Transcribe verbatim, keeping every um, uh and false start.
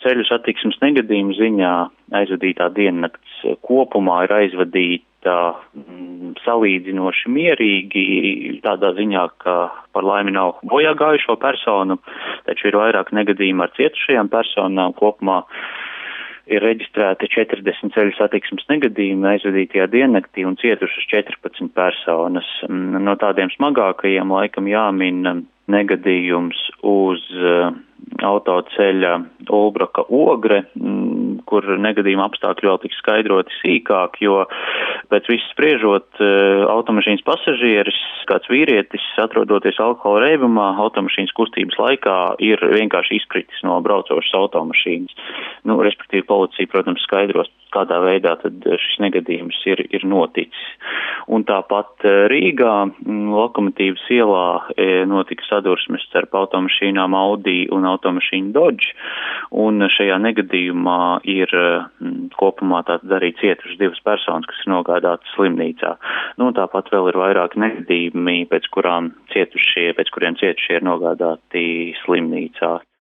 ceļu satiksmes negadījumu ziņā aizvadītā diennakts kopumā ir aizvadīta mm, salīdzinoši mierīgi, tādā ziņā, ka par laimi nav bojā gājušo personu, taču ir vairāk negadījumu ar cietušajām personām. Kopumā ir reģistrēti četrdesmit ceļu satiksmes negadījumi aizvadītajā diennaktī un cietušas četrpadsmit personas. No tādiem smagākajiem laikam jāmin negadījums uz uh, autoceļa Ulbraka Ogre, m, kur negadījuma apstākļi vēl tiks skaidroti sīkāk, jo pēc visu spriežot uh, automašīnas pasažieris, kāds vīrietis, atrodoties alkohola reibumā, automašīnas kustības laikā ir vienkārši izkritis no braucošas automašīnas. Nu, respektīvi, policija, protams, skaidros, kādā veidā tad šis negadījums ir, ir noticis. Un tāpat Rīgā, m, Lokomotīvas ielā e, notika sadursmes starp automašīnām Audi un automašīnu Dodge, un šajā negadījumā ir m, kopumā tātad arī cietušas divas personas, kas ir nogādātas slimnīcā. Nu, un tāpat vēl ir vairāk negadījumi, pēc kurām cietušie, pēc kuriem cietušie ir nogādāti slimnīcā.